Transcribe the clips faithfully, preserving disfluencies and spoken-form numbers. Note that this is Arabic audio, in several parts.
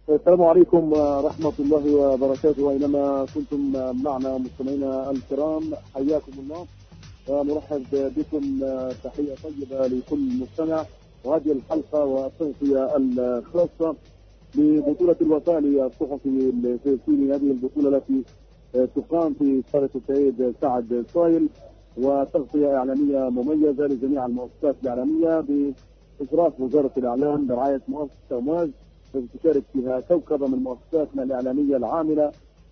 السلام عليكم ورحمة الله وبركاته. أينما كنتم معنا مستمعينا الكرام حياكم الله ونرحب بكم تحية طيبة لكل مستمع. وهذه الحلقة والتغطية الخاصة ببطولة الوفاء للصحفي الفلسطيني، هذه البطولة التي تقام في صالة السيد سعد صايل، وتغطية إعلامية مميزة لجميع المؤسسات الإعلامية بإشراف وزارة الإعلام برعاية مؤسسة أمواج، تشارك فيها كوكبة من مؤسساتنا الإعلامية العاملة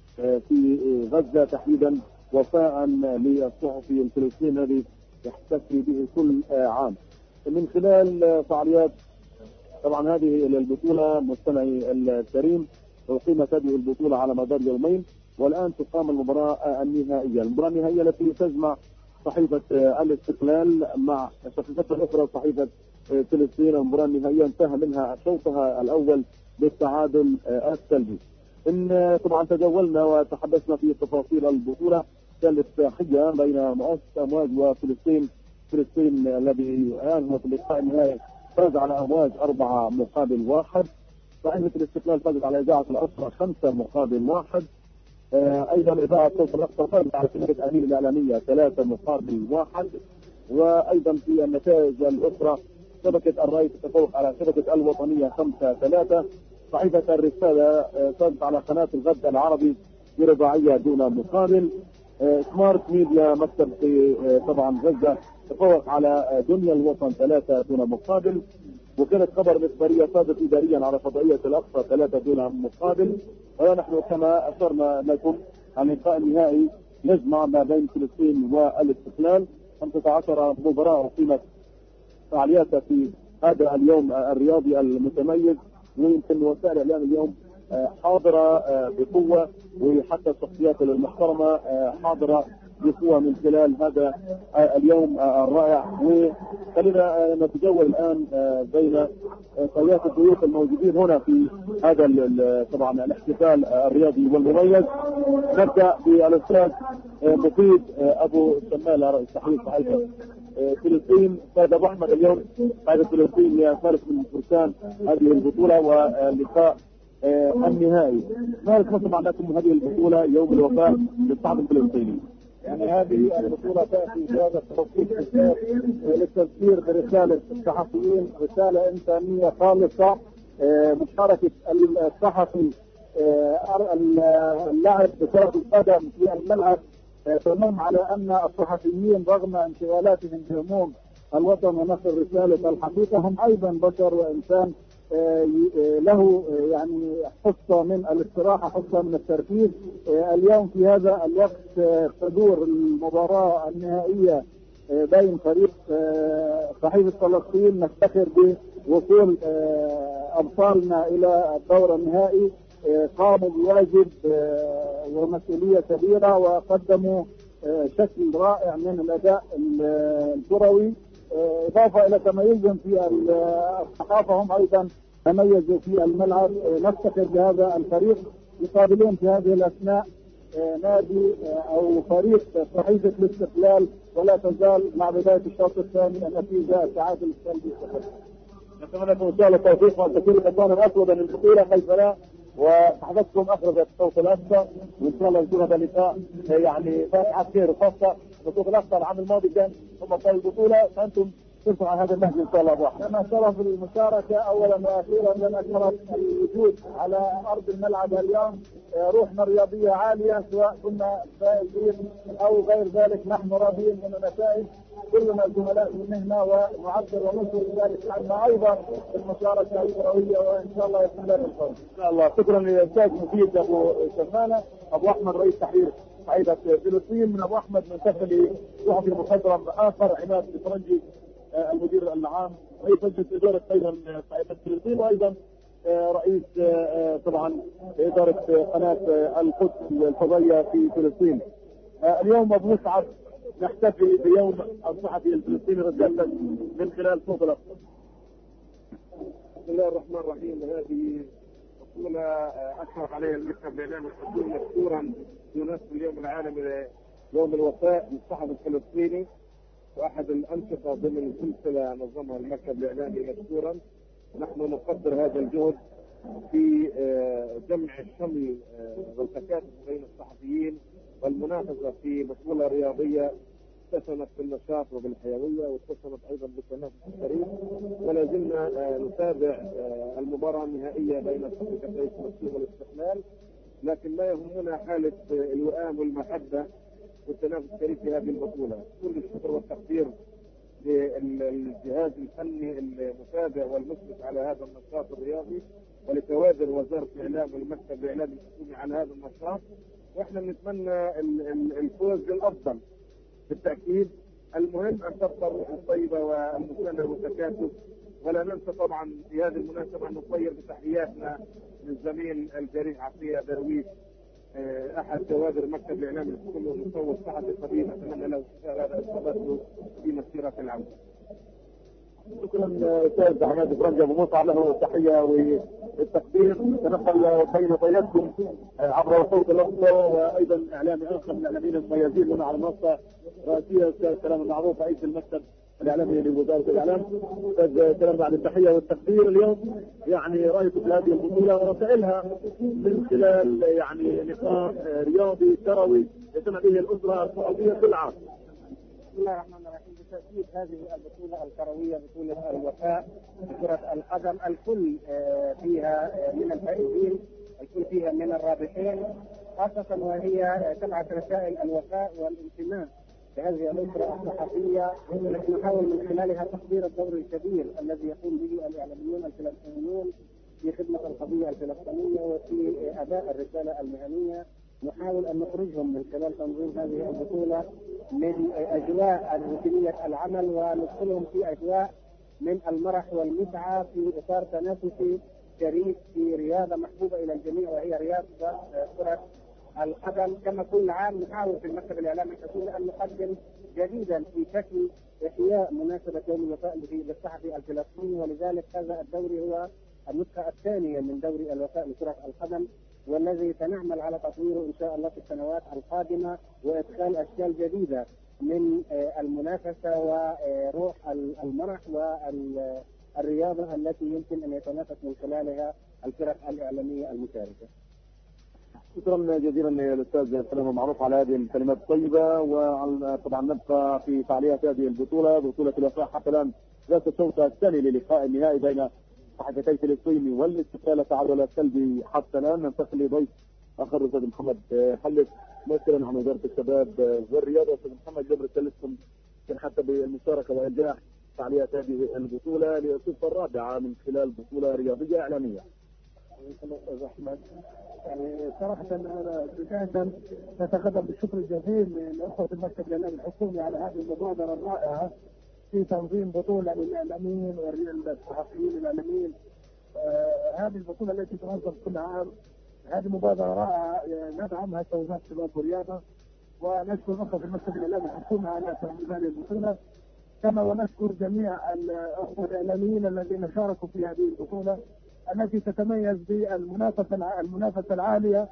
في غزة تحديدا، وفاء للصحفي الفلسطيني الذي يحتفي به كل عام من خلال فعاليات. طبعا هذه البطولة مستمعي الكريم أقيمت هذه البطولة على مدار يومين، والآن تقام المباراة النهائية، المباراة النهائية التي تجمع صحيفة الاستقلال مع صحيفة الأخرى صحيفة فلسطين. المباراة النهائية انتهى منها شوطها الأول بالتعادل السلبي. إن طبعا تجولنا وتحدثنا في تفاصيل البطولة، كانت تحية بين مؤسسة أمواج وفلسطين. فلسطين الذي أنهى في اللقاء النهائي فاز على أمواج أربعة مقابل واحد. صحيفة الاستقلال فازت على إذاعة الأسرة خمسة مقابل واحد. آه أيضا إذاعة صوت الأقصى فازت على شبكة أمير الإعلامية ثلاثة مقابل واحد. وأيضا في النتائج الأخرى شبكة الرأي تتفوق على شبكة الوطنية خمسة ثلاثة. صحيفة الرسالة فازت على قناة الغد العربي برباعية دون مقابل. آه سمارت ميديا مكتب في آه طبعا غزة تفوق على دنيا الوطن ثلاثة دون مقابل. وكانت خبر الإخبارية فازت إداريا على فضائية الأقصى ثلاثة دون مقابل. ونحن كما أشرنا لكم عن اللقاء النهائي يجمع ما بين فلسطين والاستقلال. خمسة عشر مباراة أقيمت فعالياتها في هذا اليوم الرياضي المتميز، ويمكن وسائل الإعلام اليوم حاضرة بقوة، وحتى الشخصيات المحترمة حاضرة بقوة من خلال هذا اليوم الرائع. وخلينا نتجول الآن بين قيادات الضيوف الموجودين هنا في هذا طبعا الاحتفال الرياضي والمميز. نبدأ بالأستاذ مفيد أبو شمالة رئيس تحرير صحيفة فلسطين. أستاذ أبو أحمد، اليوم صحيفة فلسطين هي ثالث من فرسان هذه البطولة واللقاء النهائي. ما يتفق عنكم هذه البطولة يوم الوفاء للصحفي الفلسطيني؟ يعني هذه البطولة تأتي بهذا التوقيت للتذكير برسالة الصحفيين، رسالة إنسانية خالصة. مشاركة الصحفي اللاعب بكرة القدم في الملعب تنم على أن الصحفيين رغم انشغالاتهم بهموم الوطن ونشر رسالة الحقيقة هم أيضا بشر وإنسان له يعني حصة من الاستراحة، حصة من التركيز. اليوم في هذا الوقت تدور المباراة النهائية بين فريق صحيفة فلسطين نفتخر بوصول أبطالنا إلى الدور النهائي. قاموا بواجب ومسؤولية كبيرة وقدموا شكل رائع من الأداء الكروي، إضافة إلى تميزهم في الصحافة هم أيضا تميزوا في الملعب. نفتخر بهذا الفريق. يقابلون في هذه الأثناء نادي أو فريق صحيفة الاستقلال، ولا تزال مع بداية الشوط الثاني النتيجة التعادل السلبي. نتمنى لكم إن شاء الله التوفيق وأن تكون الأسوان أسودا للبطولة كيف لا، وصحبتكم أخرجت الصوت الأقصى، وإن شاء الله يكون هذا اللقاء يعني فاتحة خير، وخاصة الصوت الأقصى العام الماضي كان هم أبطال البطولة، فأنتم ترفعوا عن هذا النهج إن شاء الله. أبو أحمد، لنا شرف المشاركة أولا وأخيرا، لنا شرف الوجود على أرض الملعب اليوم. روحنا الرياضية عالية، سواء كنا فائزين أو غير ذلك نحن راضيين من النتائج. كلنا زملاء في المهنة ونعبر ونشكر ذلك عنا أيضا في المشاركة الكروية، وإن شاء الله يستمر الفوز إن شاء الله. شكرا للأستاذ مفيد أبو شمالة. أبو أحمد رئيس تحرير صحيفة فلسطين. من أبو أحمد ننتقل لصحفي مخضرم آخر، عماد الفرنجي المدير العام رئيس مجلس إدارة أيضا صحيفة فلسطين، وأيضا رئيس طبعا إدارة قناة القدس الفضائية في فلسطين. اليوم أبو مسعد نحتفي بيوم الصحفي الفلسطيني رسالة من خلال صوت الأقصى. بسم الله الرحمن الرحيم. هذه بطولة أشرف عليها المكتب الإعلامي الحكومي مشكورا بمناسبة اليوم العالمي يوم الوفاء للصحفي الفلسطيني، واحد الأنشطة ضمن سلسلة نظمها المكتب الإعلامي مشكورا. نحن نقدر هذا الجهد في جمع الشمل والتكاتف بين الصحفيين والمنافسة في بطولة رياضية اتسمت بالنشاط وبالحيوية واتسمت أيضا بالتنافس الشريف. ولا زلنا نتابع المباراة النهائية بين فريقي فلسطين والاستقلال، لكن لا يهمنا حالة الوئام والمحبة والتنافس الشريف في هذه البطولة. كل الشكر والتقدير للجهاز الفني المتابع والمشرف على هذا النشاط الرياضي، ولكوادر وزارة الإعلام والمكتب الإعلامي الحكومي على هذا النشاط. واحنا بنتمنى الفوز للأفضل بالتأكيد. المهم أن تبقى الروح الطيبة والمساندة والتكاتف. ولا ننسى طبعا في هذه المناسبة أن نطير بتحياتنا للزميل الجريح عطية درويش، أحد كوادر مكتب الإعلام الحكومي ومصور صحفي قديم، أتمنى له الشفاء هذا إصابته في مسيرة العودة. شكرا استاذ حماد فرنجة ابو مصعب، له التحيه والتقدير. تنقل بين طياتكم عبر صوت الاقصى وايضا اعلامي اخر من الاعلاميين المميزين هنا على المنصه الرئيسيه، استاذ سلام المعروف رئيس المكتب الاعلامي لوزاره الاعلام. استاذ سلام بعد التحيه والتقدير، اليوم يعني رايكم في هذه البطوله ورسائلها من خلال يعني لقاء رياضي كروي يتم به الاسره السعوديه كل عام. بسم الله الرحمن الرحيم. بالتأكيد هذه البطولة الكروية بطولة الوفاء بكرة القدم، الكل فيها من الفائزين، الكل فيها من الرابحين، خاصة وهي تبعث رسائل الوفاء والانتماء لهذه الأسرة الصحفية التي نحاول من خلالها تقدير الدور الكبير الذي يقوم به الإعلاميون الفلسطينيون في خدمة القضية الفلسطينية وفي أداء الرسالة المهنية. نحاول أن نخرجهم من خلال تنظيم هذه البطولة من أجواء روتينية العمل وندخلهم في أجواء من المرح والمتعة في إطار تنافسي شريف في رياضة محبوبة إلى الجميع وهي رياضة كرة القدم. كما كل عام نحاول في المكتب الإعلامي الحكومي أن نقدم جديدا في شكل إحياء مناسبة يوم الوفاء للصحفي الفلسطيني، ولذلك هذا الدوري هو النسخة الثانية من دوري الوفاء لكرة القدم، والذي سنعمل على تطويره إن شاء الله في السنوات القادمة وإدخال أشكال جديدة من المنافسة وروح المرح والرياضة التي يمكن أن يتنافس من خلالها الفرق الإعلامية المشاركة. شكرا جزيلا للاستاذ سلام معروف على هذه الكلمات الطيبه. وطبعا نبقى في فعاليات هذه البطوله، بطوله الوفاء حتى الان ذات الشوط الثاني للقاء النهائي بين صحفتي فلسطين والاستقلال تعادل سلبي حتى الان. ننتقل لضيف اخر الاستاذ محمد حلف ممثلا عن وزاره الشباب والرياضه. استاذ محمد جبر سلسكم حتى بالمشاركه والانجاح فعاليات هذه البطوله للصفه الرابعه من خلال بطوله رياضيه اعلاميه. استاذ احمد، يعني صراحه انا بدايه نتقدم بالشكر الجزيل لاخوه المكتب الاعلامي الحكومي على هذه المبادره الرائعه في تنظيم بطوله للاعلاميين والصحفيين الاعلاميين. آه هذه البطوله التي تنظم كل عام، هذه مبادره رائعه ندعمها كوزاره الشباب والرياضه، ونشكر اخوه المكتب الاعلامي الحكومي على تنظيم هذه البطوله، كما ونشكر جميع الاخوه الاعلاميين الذين شاركوا في هذه البطوله التي تتميز بالمنافسه المنافسه العاليه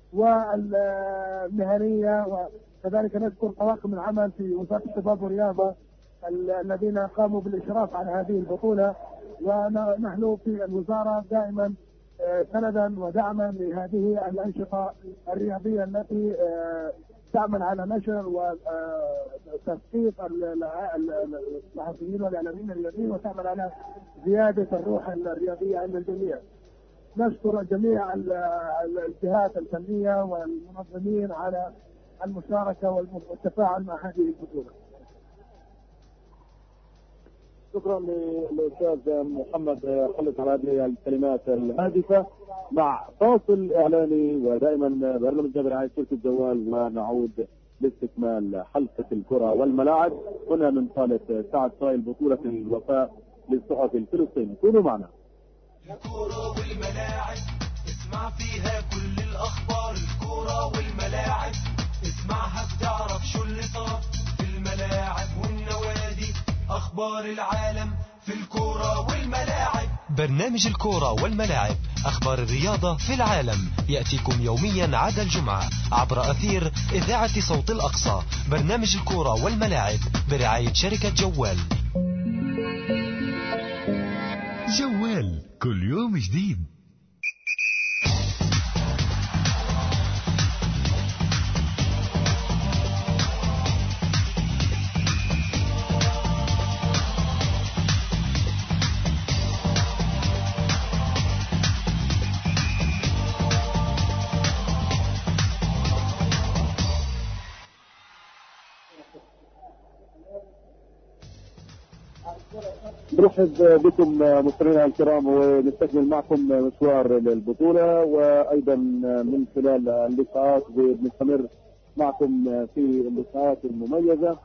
والمهنيه. وكذلك نشكر طواقم العمل في وزاره الشباب والرياضه الذين قاموا بالاشراف على هذه البطوله، ونحن في الوزاره دائما سندا ودعما لهذه الانشطه الرياضيه التي تعمل على نشر وتثقيف الصحفيين والاعلاميين الرياضيين وتعمل على زياده الروح الرياضيه عند الجميع. نشكر جميع الجهات الفنيه والمنظمين على المشاركه والتفاعل مع هذه البطوله. شكرا للاستاذ محمد خلف على هذه الكلمات الهادفه. مع فاصل اعلاني ودائما برنامج برعايه شركه جوال، ونعود لاستكمال حلقه الكره والملاعب هنا من صاله سعد صايل بطوله الوفاء للصحفي الفلسطيني. كونوا معنا. الكره والملاعب اسمع فيها كل الاخبار، الكره والملاعب اسمعها بتعرف شو اللي صار في الملاعب والنوادي، أخبار العالم في الكورة والملاعب. برنامج الكورة والملاعب، أخبار الرياضة في العالم، يأتيكم يوميا عدا الجمعة عبر أثير إذاعة صوت الأقصى. برنامج الكورة والملاعب برعاية شركة جوال. جوال كل يوم جديد. نرحب بكم مستمعينا الكرام ونستكمل معكم مشوار البطولة، وأيضا من خلال اللقاءات بنستمر معكم في اللقاءات المميزة،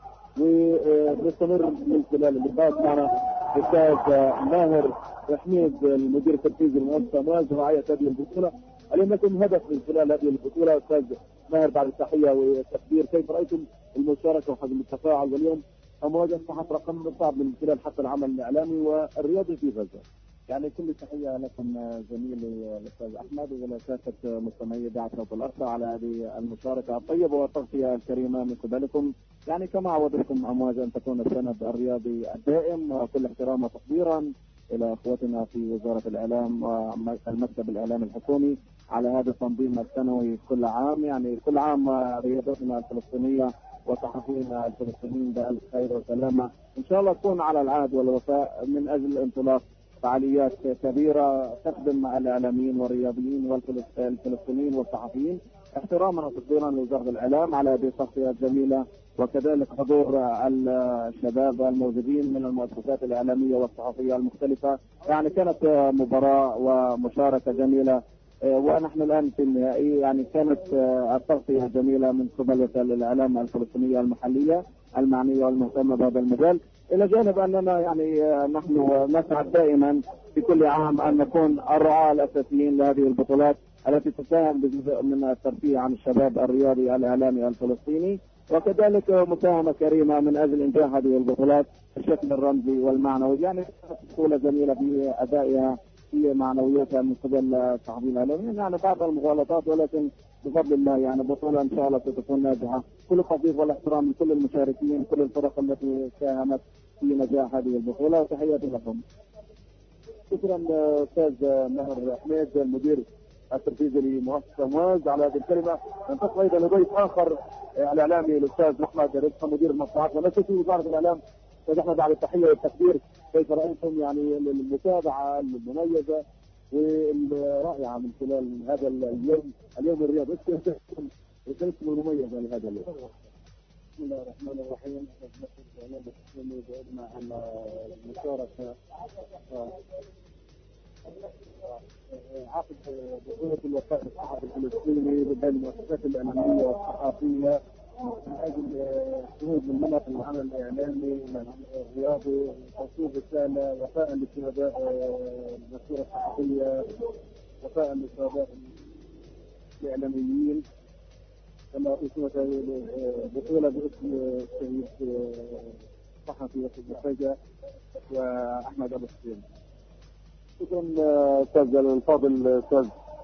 ونستمر من خلال اللقاءات معنا الأستاذ ماهر حميد المدير التنفيذي لمؤسسة أمواج رعاية هذه البطولة. اليوم لكم هدف من خلال هذه البطولة. أستاذ ماهر، بعد التحية والتقدير، كيف رأيتم المشاركة وحجم التفاعل؟ واليوم أمواج أصبحت رقم صعب من خلال حتى العمل الإعلامي والرياضي في غزة. يعني كل التحية لكم زميلي الأستاذ أحمد ولكافة مستمعي إذاعة صوت الأقصى على هذه المشاركة الطيبة والتغطية الكريمة من قبلكم. يعني كما عودتكم أمواج أن تكون السند الرياضي الدائم، وكل احترام وتقديرا إلى أخوتنا في وزارة الإعلام والمكتب الإعلامي الحكومي على هذا التنظيم السنوي كل عام. يعني كل عام رياضتنا الفلسطينية وصحفينا الفلسطينيين بألف خير وسلامة، إن شاء الله تكون على العهد والوفاء من أجل انطلاق فعاليات كبيرة تخدم الإعلاميين والرياضيين والفلسطينيين والصحفيين، احتراما وتقديرا لوزارة الإعلام على هذه التغطية الجميلة، وكذلك حضور الشباب الموجودين من المؤسسات الإعلامية والصحفية المختلفة. يعني كانت مباراة ومشاركة جميلة، ونحن الآن في النهائي. يعني كانت التغطية جميلة من قبل وسائل الإعلام الفلسطينية المحلية المعنية والمهتمة بهذا المجال، إلى جانب أننا يعني نحن نسعد دائما في كل عام أن نكون الرعاة الأساسيين لهذه البطولات التي تساهم بجزء من الترفيه عن الشباب الرياضي الإعلامي الفلسطيني، وكذلك مساهمة كريمة من أجل إنجاح هذه البطولات بالشكل الرمزي والمعنوي. يعني بطولة جميلة في أدائها في معنوياتها من قبل الصحفيين الإعلاميين، يعني بعض المغالطات، ولكن بفضل الله يعني بطولة إن شاء الله ستكون ناجحة. كل التقدير والاحترام لكل المشاركين، كل الفرق التي ساهمت في نجاح هذه البطولة، وتحياتي لكم. شكرا أستاذ ماهر حميد المدير التنفيذي لمؤسسة أمواج على هذه الكلمة. ننتقل أيضا لضيف آخر الإعلامي الأستاذ أحمد رزق مدير المصلحات ونفسه وزارة الإعلام. أستاذ أحمد، بعد التحية والتقدير، كيف رأيتم يعني المتابعة المميزة والرائعة من خلال هذا اليوم اليوم الرياضي؟ رسالتكم المميزة لهذا اليوم. بسم الله الرحمن الرحيم. بأدنى أن المشاركة عقد بطولة الوفاء الصحفي الفلسطيني بين المؤسسات الإعلامية والصحفية من أجل خروج من منهج العمل الإعلامي الرياضي، توصيل رسالة وفاء للشهداء المسيرة الصحفية، وفاء للشهداء الإعلاميين، كما اسمت بطولة باسم الشهيد الصحفي ياسر بخيجة وأحمد أبو حسين. شكرا أستاذ الفاضل أستاذ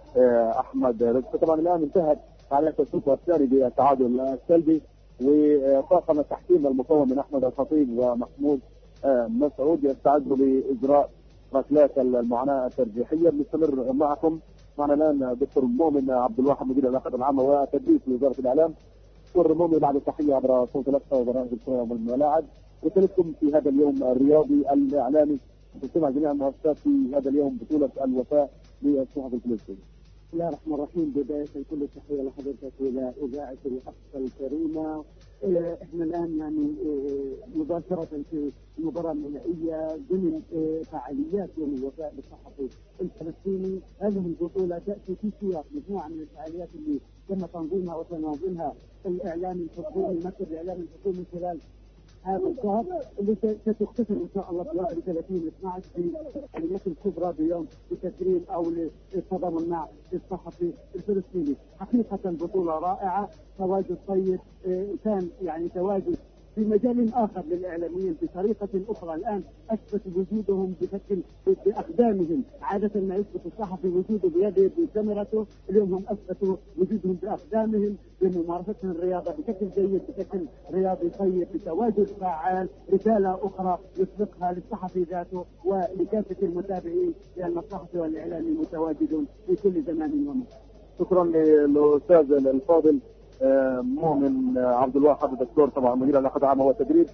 أحمد رزق. طبعا الآن انتهت فعاليات الشوط الثاني بالتعادل السلبي، وطاقم التحكيم المكون من أحمد الخطيب ومحمود مسعود يستعدوا لإجراء ركلات المعاناة الترجيحية. بنستمر معكم. معنا الآن دكتور مؤمن عبد الواحد مدير العلاقات العامة وتدريس وزارة الإعلام. دكتور مؤمن، بعد التحية عبر صوت الأقصى وبرنامج الكرة والملاعب، رسالتكم في هذا اليوم الرياضي الإعلامي تجتمع جميع المؤسسات في هذا اليوم بطولة الوفاء للصحف الفلسطيني. بسم الله الرحمن الرحيم. بداية كل التحية لحضرتك وإلى إذاعة الأقصى الكريمة. احنا الآن يعني مباشرة في المباراة النهائية ضمن فعاليات يوم الوفاء للصحفي الفلسطيني. هذه البطولة تأتي في سياق مجموعة من الفعاليات اللي تم تنظيمها وتنظيمها الإعلام الحكومي، المكتب الإعلامي الحكومي خلال هذا الشهر، اللي ستختتم ان شاء الله في واحد وثلاثين اثنا عشر في الفعاليات الكبرى بيوم بتكريم او للتضامن مع الصحفي الفلسطيني. حقيقه بطوله رائعه، تواجد طيب، كان يعني تواجد في مجال اخر للاعلاميين بطريقه اخرى. الان اثبت وجودهم بشكل باقدامهم. عاده ما يثبت الصحفي وجوده بيده بكاميرته، اليوم هم اثبتوا وجودهم باقدامهم بممارستهم الرياضه بشكل جيد، بشكل رياضي طيب، بتواجد فعال. رساله اخرى يطلقها للصحفي ذاته ولكافه المتابعين، لان الصحفي والاعلامي متواجد في كل زمان ومكان. شكرا للاستاذ الفاضل مؤمن عبد الواحد الدكتور، طبعا مدير العلاقات العامه والتدريب،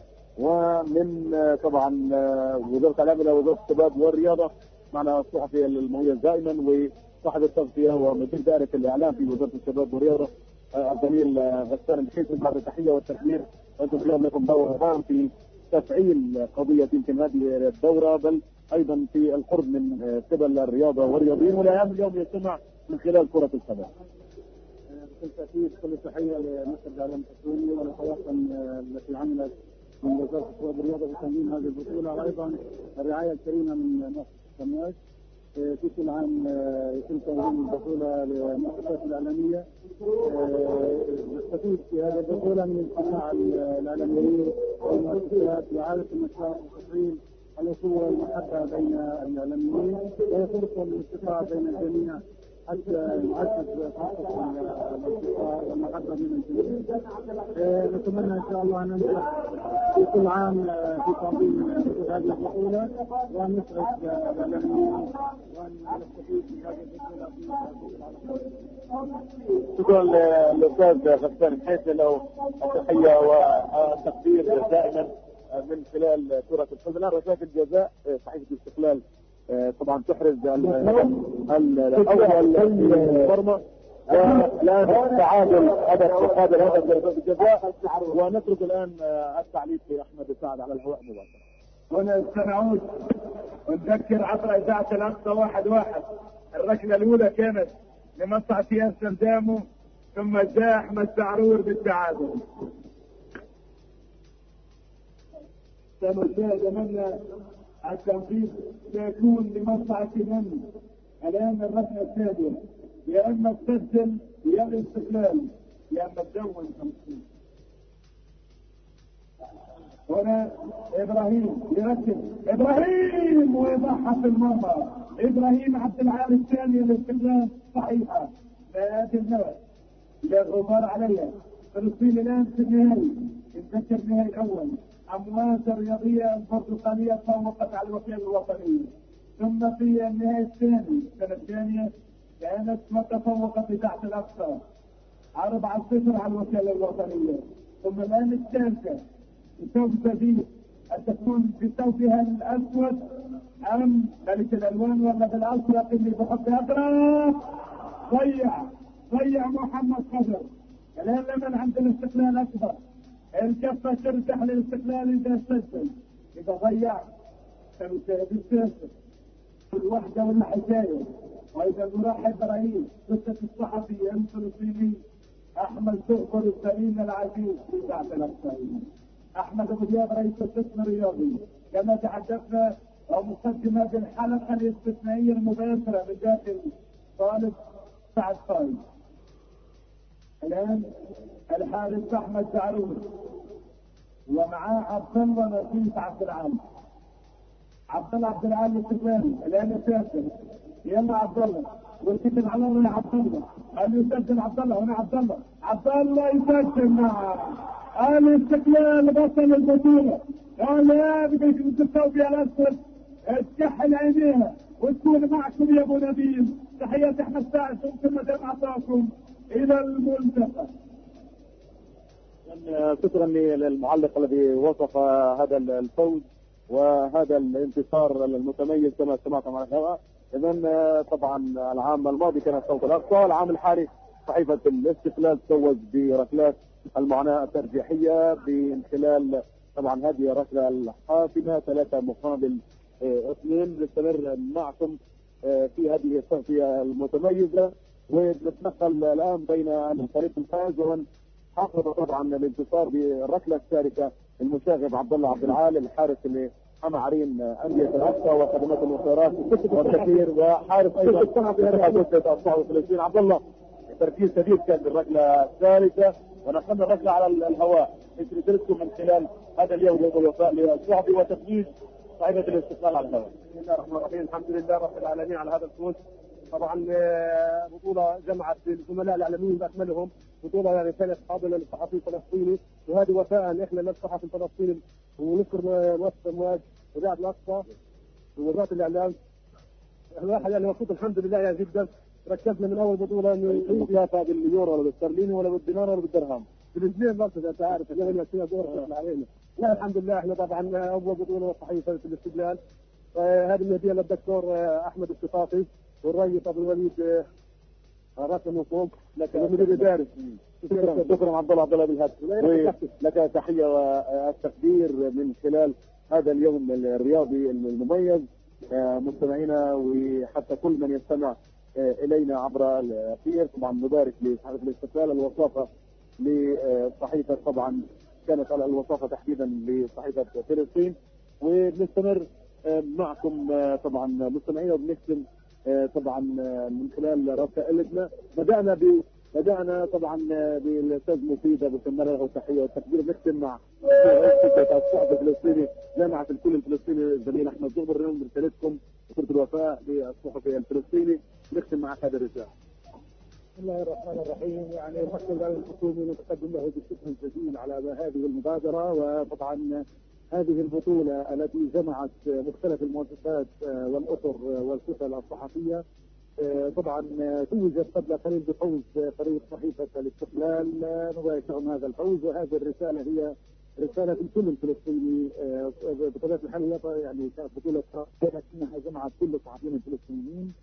ومن طبعا وزاره الاعلام الى وزاره الشباب والرياضه. معنا الصحفي المميز دائما وصاحب التغطيه ومدير دائره الاعلام في وزاره الشباب والرياضه الزميل غسان الحيث. بعد التحيه والتقدير، وانتم اليوم لكم دور هام في تفعيل قضيه يمكن هذه الدوره، بل ايضا في القرب من قبل الرياضه والرياضيين، والاهم اليوم يجتمع من خلال كره القدم. بكل تاكيد كل تحيه لمصر الاعلام التونسي والقوافل التي عملت من وزاره الشباب والرياضه في تنظيم هذه البطوله، وايضا الرعايه الكريمه من مؤسسه السماج. في كل عام يتم تنظيم البطوله للمؤسسات الاعلاميه. نستفيد في هذه البطوله من اجتماع الاعلاميين والمؤسسات واعاده النشاط وتفعيل الاخوه والمحبه بين الاعلاميين، ويفرق الالتقاء بين الجميع حتى نعزز فرصة الالتقاء والمحبة بين الجميع. نتمنى إن شاء الله أن ننجح في كل عام في تنظيم هذه البطولة، وأن نسعد الإعلاميين وأن نستفيد من هذه البطولة. شكرا للأستاذ غسان حيث له التحية والتقدير دائما من خلال كرة القدم. الآن ركلات الجزاء صحيفة الاستقلال طبعا تحرز الاول في المرمى، والان تعادل هدف مقابل هدف ضربات الجزاء، ونترك الان التعليق في احمد سعد على الهواء مباشره. هنا سنعود ونذكر عبر اذاعه الاقصى واحد واحد. الركله الاولى كانت لمصلحه ياسر دامو، ثم جاء احمد سعرور بالتعادل. اتمنى التنفيذ سيكون لمصلحة من الآن. الركلة الثانية يا إما تسجل يا الاستقلال يا إما تدون خمسين. هنا إبراهيم يركز، إبراهيم ويضحى في المرمى. إبراهيم عبد العال الثاني الاستقلال صحيحة، لا النوى لا غبار عليها. فلسطين الآن في النهائي، نتذكر النهائي الأول أمواج الرياضية البرتقالية فوقت على الوكالة الوطنية، ثم في النهائي الثاني السنة الثانية كانت تفوقت إذاعة الأقصى أربعة صفر على الوكالة الوطنية، ثم الآن الثالثة بثوب جديد أن تكون بثوبها الأسود أم ملك الألوان ولا بالأزرق اللي بحط أزرق. ضيع ضيع محمد خضر. الآن لمن عند الاستقلال أكبر، الكفة ترتاح للاستقلال إذا سجل، إذا ضيع بالسلسل الوحدة ولا حكاية. وإذا نرحب برئيس قصة الصحفي الفلسطيني أحمد تغفر السليم العزيز في إذاعة الأقصى. أحمد أبو دياب رئيس القسم الرياضي كما تحدثنا ومقدمة بالحلقة الاستثنائية المباشرة من داخل طالب سعد فايز. الآن الحارس أحمد سعرور ومعاه عبد الله نصيف عبد العال. عبد الله عبد العال الاستقلال الآن يسافر. يلا عبد الله والكتب على الله يا عبد الله. قال يسجل عبد الله. هنا عبد الله عبد الله يسجل مع الاستقلال بطل البطولة. قال يا بدك تسوي بها الأسود تكحل عينيها وتكون معكم يا أبو نبيل. تحية أحمد سعد ثم دم عطاكم إلى الملتقى. شكرا للمعلق الذي وصف هذا الفوز وهذا الانتصار المتميز كما سمعتم على الهواء. اذا طبعا العام الماضي كان صوت الاقصى، العام الحالي صحيفه الاستقلال تتوج بركلات المعاناه الترجيحيه من خلال طبعا هذه الركله الحاسمه ثلاثه مقابل اثنين. نستمر معكم في هذه الصفيه المتميزه ونتنقل الان بين الفريق الفائز ومن حقق طبعا الانتصار بالركله الشاركه المشاغب عبد الله عبد العال الحارس اللي حمى عرين انديه الاقصى وخدمات المسيرات والكثير وحارس ايضا أربعة وثلاثين. عبد الله تركيز شديد كان بالركله الثالثه، ونقلنا الركله على الهواء مثل درسكم من خلال هذا اليوم يوم الوفاء للصحفي وتتويج صحيفه الاستقلال على الهواء. بسم الله الرحمن الرحيم. الحمد لله رب العالمين على هذا الفوز. طبعا بطوله جمعت الزملاء الاعلاميين باكملهم، بطوله يعني كانت قابله للصحفي الفلسطيني، وهذه وفاء احنا للصحفي الفلسطيني ونشكر مؤسسه مواج اذاعه الاقصى ووزاره الاعلام. الواحد يعني مبسوط الحمد لله يعني جدا. ركزنا من اول بطوله انه فيها هذه اليورو ولا بالسترليني ولا بالدينار ولا بالدرهم، بالاثنين بس انت عارف اللي فيها دور علينا. لا الحمد لله احنا طبعا اول بطوله صحيفه الاستقلال. هذه الهديه للدكتور احمد الشطاطي والرئيس ابو الوليد راس الوقوف لك المدير الاداري. شكرا عبد الله عبد الله بالهاتف، لك تحيه والتقدير من خلال هذا اليوم الرياضي المميز. مستمعينا وحتى كل من يستمع الينا عبر الاثير، طبعا نبارك لصحيفه الاستقلال الوصافه لصحيفه، طبعا كانت الوصافه تحديدا لصحيفه فلسطين، وبنستمر معكم طبعا مستمعينا، وبنختم طبعا من خلال رسائلنا. بدانا ب بدانا طبعا بالاستاذ مفيد ابو سمره، له تحيه والتقدير. نختم مع الصحفي الفلسطيني جامعه الكل الفلسطيني الزميل احمد زغبر. اليوم رسالتكم بصوره الوفاء للصحفي الفلسطيني. نختم مع هذا الرساله. بسم الله الرحمن الرحيم. يعني المكتب العام الحكومي نتقدم له بالشكر الجزيل على هذه المبادره، وطبعا هذه البطوله التي جمعت مختلف المؤسسات والاطر والكتل الصحفيه. طبعا توجت قبل قليل بفوز فريق صحيفه الاستقلال، نبارك لهم هذا الفوز. وهذه الرساله هي رساله الكل الفلسطيني. بطبيعه الحال هي يعني كانت بطوله لكنها جمعت كل الصحفيين الفلسطينيين،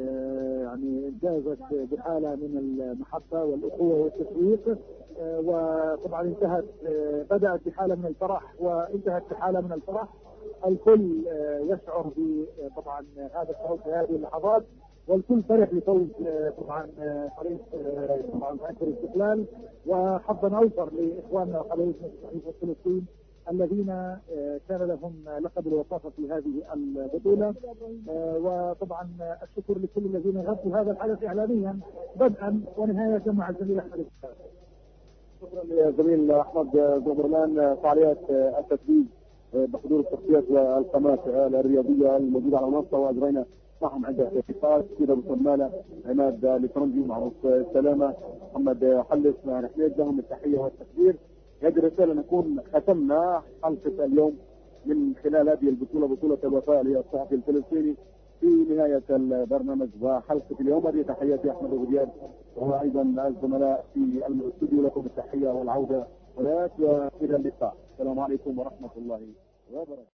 يعني انجازت بحاله من المحبه والاخوه والتشويق، وطبعا انتهت بدات بحاله من الفرح وانتهت بحاله من الفرح. الكل يشعر بطبعا هذا الشعور في هذه اللحظات، والكل فرح بفوز طبعا فريق طبعا فريق الاستقلال. وحظا اوفر لاخواننا وحبايبنا في صحيفه فلسطين الذين كان لهم لقب الوصافه في هذه البطوله. وطبعا الشكر لكل الذين غطوا هذا الحدث اعلاميا بدءا ونهايه مع الزميل احمد. شكرا للزميل احمد زغبرلان. فعاليات التتويج بحضور الشخصيات والقامات الرياضيه الموجوده على المنصه، واجرينا معهم عده تحقيقات. سيد ابو سماله، عماد الفرنجي، معروف السلامه، محمد حلس، نحمد لهم التحيه والتقدير. هذه الرساله نكون ختمنا حلقه اليوم من خلال هذه البطوله، بطوله الوفاء للصحفي الفلسطيني في نهايه البرنامج وحلقه اليوم. هذه تحياتي احمد ابو دياب وايضا الزملاء في الاستوديو، لكم التحيه والعوده والى اللقاء. السلام عليكم ورحمه الله وبركاته.